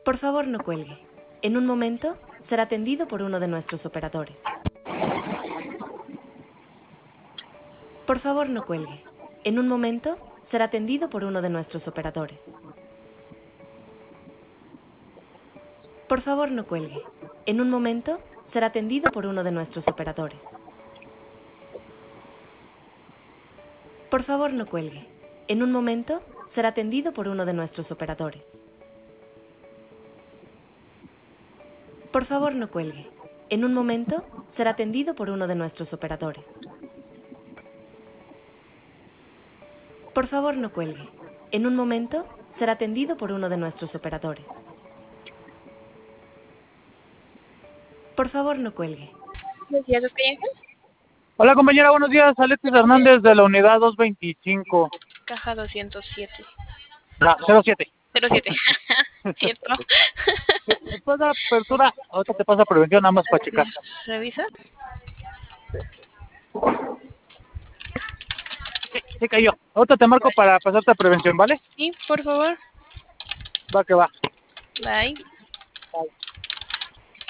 Por favor, no cuelgue. En un momento será atendido por uno de nuestros operadores. Por favor, no cuelgue. En un momento será atendido por uno de nuestros operadores. Por favor, no cuelgue. En un momento será atendido por uno de nuestros operadores. Por favor, no cuelgue. En un momento será atendido por uno de nuestros operadores. Por favor, no cuelgue. En un momento será atendido por uno de nuestros operadores. Por favor, no cuelgue. En un momento será atendido por uno de nuestros operadores. Por favor, no cuelgue. Buenos días, ¿es Ángel? Hola compañera, buenos días. Alexis Hernández de la unidad 225. Caja 207. La 07. 07. ¿Cierto? Después de la apertura, ahorita te pasa prevención nada más para checar. ¿Revisa? Sí cayó. Ahorita te marco para pasarte a prevención, ¿vale? Sí, por favor. Va que va. Bye. Bye.